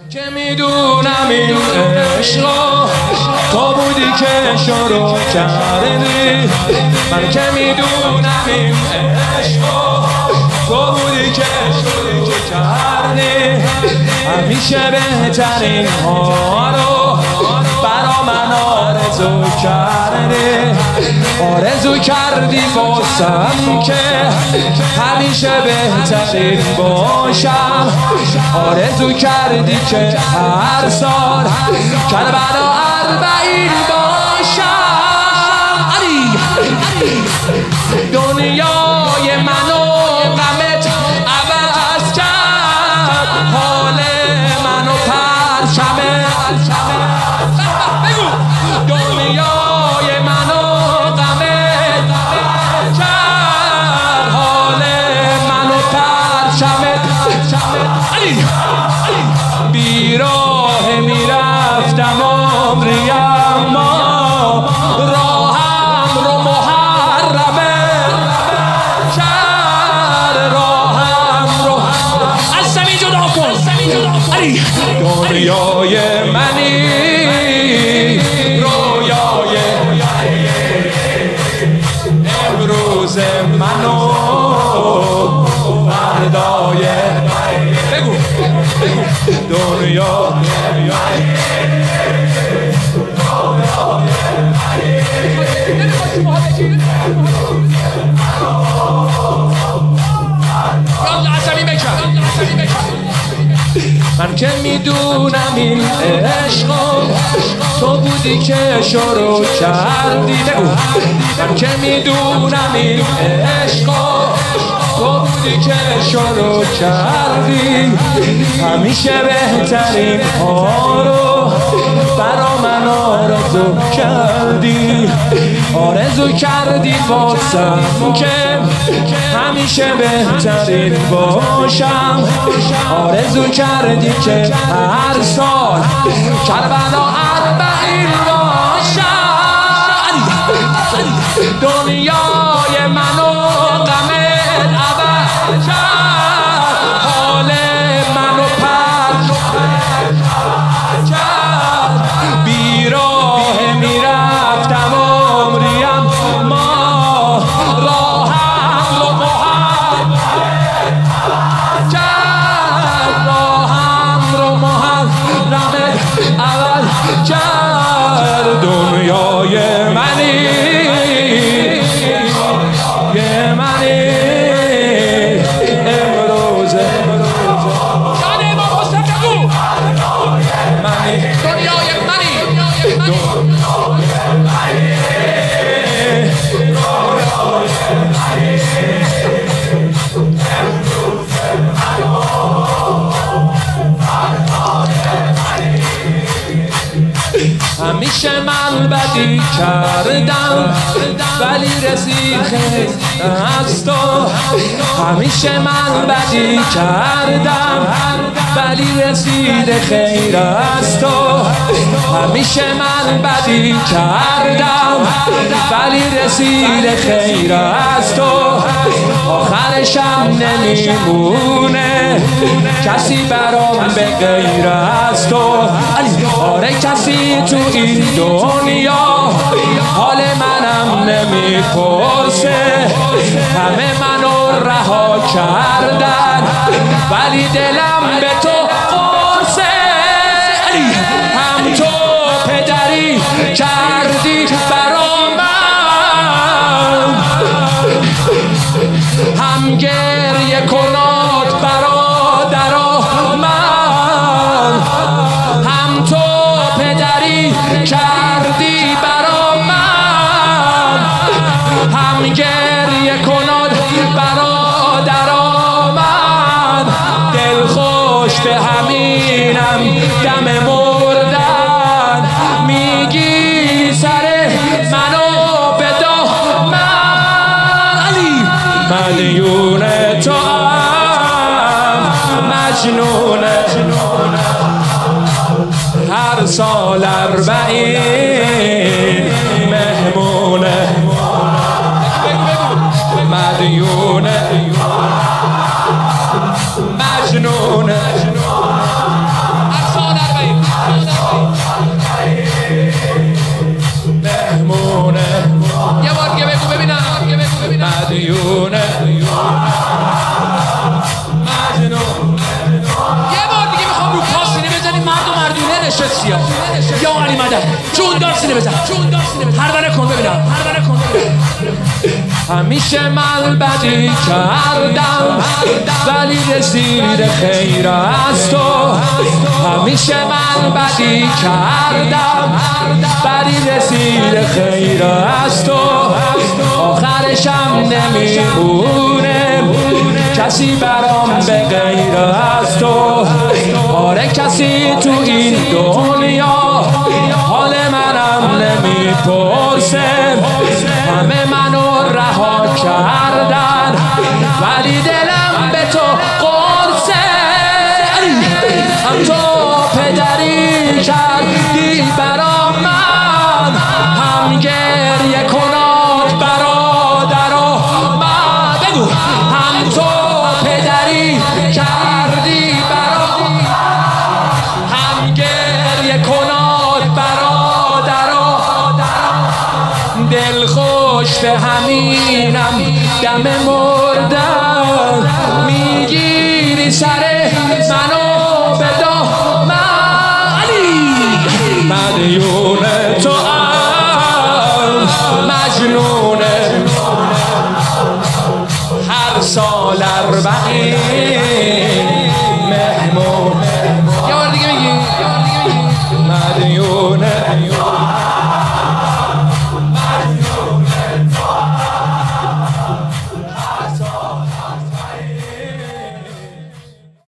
که میدونم این عشقا تو بودی که شروع کردی. من که میدونم این عشقا تو بودی که شروع کردی. همیشه بهترین ها رو برا من آرزو کردی. آرزو کردی واسم که همیشه بهترین باشم. آرزو کردی که هر سال کربلا 40 باشم. دنیای منو غمت عوض کرد، حال منو پرچمت. دنیای منو غمت کرد، حال منو پرچمت. بیراه میرفتم عمری اما راهم رو محرمه کرد. راهم رو از زمین جدا کن. دنیای منی، رویای امروز منو فردای بگو دنیا. من که میدونم این عشقا تو بودی که شروع کردی. بگو من که میدونم این عشقا تو بودی که شروع کردی. همیشه بهترین ها رو برا من آرزو کردی. آرزو کردی واسم که همیشه بهترین باشم. آرزو کردی که هر سال کربلا 40 باشم. دنیای منو غمت عوض کرد، حال منو پرچمت کرد. بیراه میرفتم عمریم ما راهم رو محرمت کرد. راهم رو محرمت عوض کرد. دنیای منی، همیشه من بدی کردم ولی رسید خیر از تو. همیشه من بدی کردم ولی رسید خیر از تو. همیشه من بدی کردم ولی رسید خیر از تو. آخرشم نمیمونه کسی برام به غیر از تو. آره کسی تو این دنیا حال منم نمیپرسه. همه منو رها کردن ولی دلم به تو قرصه. هم تو پدری کردی برا من، هم گریه کنات برادرا من. هم تو پدری کردی برا من، هم گریه کنات برادرا من. دل خوش به همینم دم مردن میگی سر منو به دامن. مدیون تو هم مجنونه هر سال 40 مهمونه. مدیونه مجنونه هر سال سیاه یا علی مدد جون دار سینه بزن هر کن ببینم همیشه من بدی کردم ولی رسید خیر از تو همیشه من بدی کردم ولی رسید خیر از تو آخرشم نمیمونه کسی برام به غیر از تو آره کسی تو این دنیا حال منم نمیپرسه همه منو رها کردن ولی دلم به تو قرصه هم تو پدری کردی برا من هم گریه کناد برادرا من بگو هم تو پدری کردی برا هم گریه کناد برادرا دل خوش به همینم دم مردن میگیری سر منو به دامن